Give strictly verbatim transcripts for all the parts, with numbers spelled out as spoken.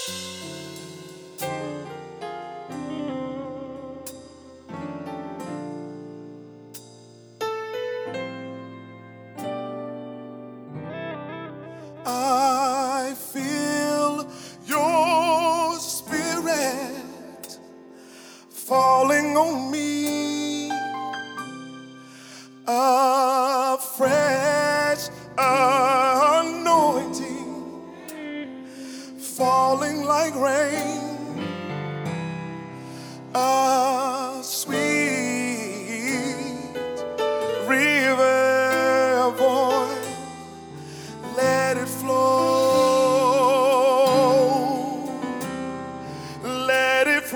I feel your spirit falling on me, a fresh anointing falling like rain, a sweet river of oil. Let it flow, let it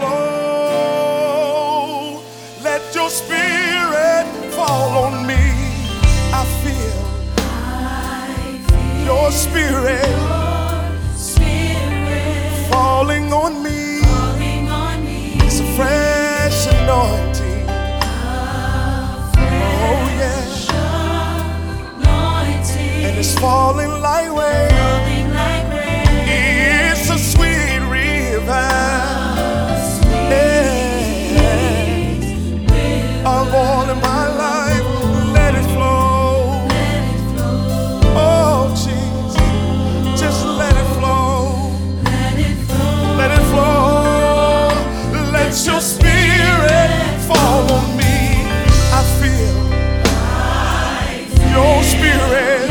flow, let your spirit fall on me. I feel, I feel your spirit, your spirit falling on me, falling on me. It's a fresh anointing, a fresh oh yeah, anointing. And it's falling like rain, falling like rain. It's a sweet river, a sweet yeah. of all in my life. Let it flow, let it flow. Oh Jesus, just let it flow, let it flow, let it flow. Let your spirit fall on me. I feel, I feel your spirit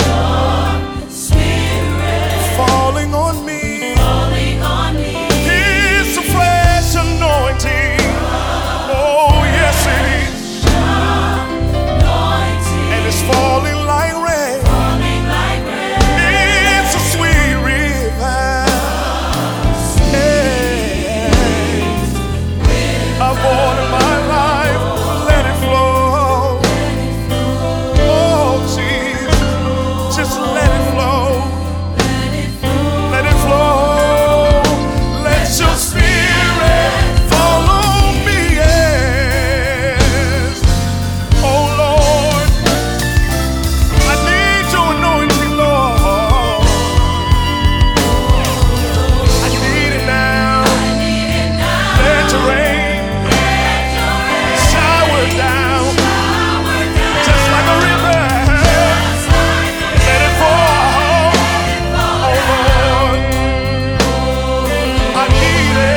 falling on me, falling on me. It's a fresh anointing. Oh yes it is. Anointing. And it's falling like rain, falling like rain. It's a sweet river, yeah. Of all in my life. Let it flow, oh Jesus, just let it flow. Your spirit follow me, yes. Oh Lord, I need your anointing, Lord. I need it now. Let your rain shower down, just like a river. Let it fall, oh Lord. I need it.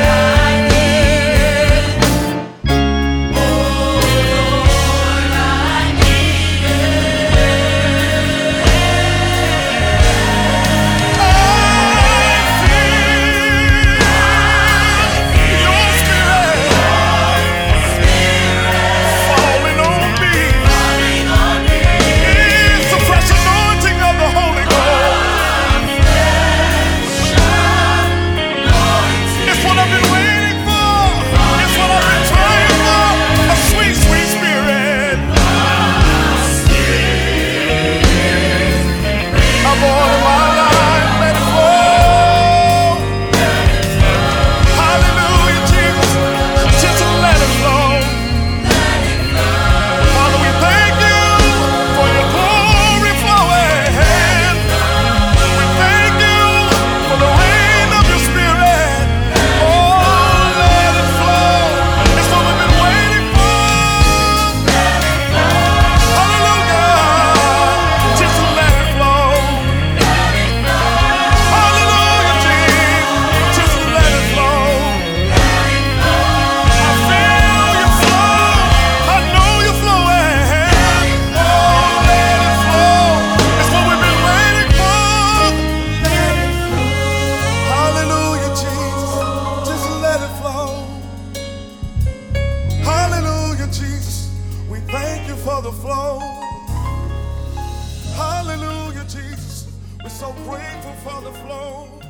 For the flow. Hallelujah, Jesus. We're so grateful for the flow.